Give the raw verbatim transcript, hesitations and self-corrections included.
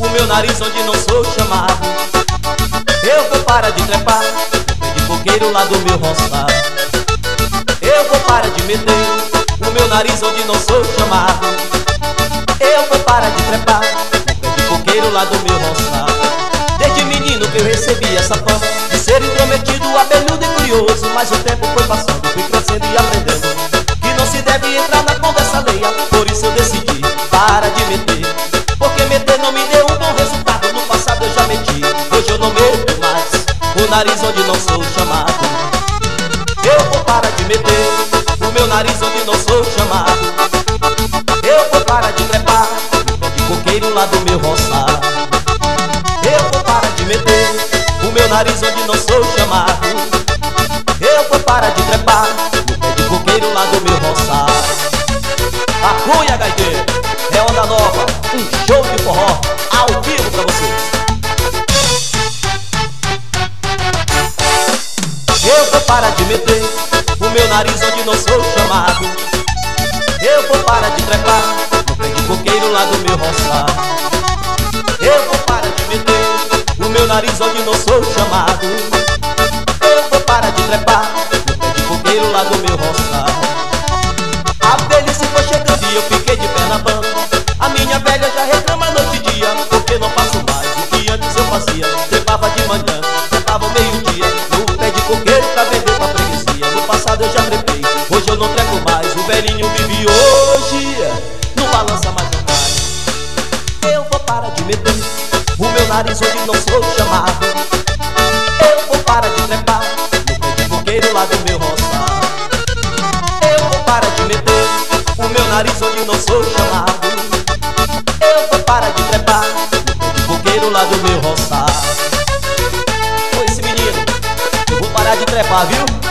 o meu nariz onde não sou chamado. Eu vou parar de trepar no pé de coqueiro lá do meu roçado. Eu vou parar de meter o meu nariz onde não sou chamado. Eu vou parar de trepar no pé de coqueiro lá do meu roçado. Desde menino que eu recebi essa fama de ser intrometido, abelhudo e curioso, mas o tempo foi passando, fui crescendo e aprendendo que não se deve entrar na conversa alheia. Por isso eu decidi parar de meter, porque meter não me deu um bom resultado. No passado eu já meti, hoje eu não meto mais o nariz onde não sou chamado. Eu vou parar de meter o meu nariz onde não sou chamado. Eu vou parar de trepar no pé de coqueiro lá do meu roçado. Eu vou parar de meter o meu nariz onde não sou chamado. Eu vou parar de trepar no pé de coqueiro lá do meu roçado. A Cunha Gaiteiro é onda nova, um show de forró ao vivo pra vocês. Eu vou parar de meter o meu nariz onde não sou chamado. Eu vou parar de trepar no pé de coqueiro lá do meu roçado. Eu vou parar de meter o meu nariz onde não sou chamado. Eu vou parar de trepar no pé de coqueiro lá do meu roçado. A velhice foi chegando e eu fiquei de pé na banda. A minha velha já reclama noite e dia, porque não faço mais o que antes eu fazia. Trepava de manhã, trepava ao meio-dia no pé de coqueiro pra vender pra freguesia. No passado eu já trepei, hoje eu não trepo mais. O velhinho vive hoje, não balança mais não mais. Eu vou parar de meter o meu nariz onde não sou chamado. Eu vou parar de trepar no pé de coqueiro lá do meu roçado. Eu vou parar de meter o meu nariz onde não sou chamado. Eu vou parar de trepar no pé de coqueiro lá do meu roçado. Ô, esse menino, eu vou parar de trepar, viu?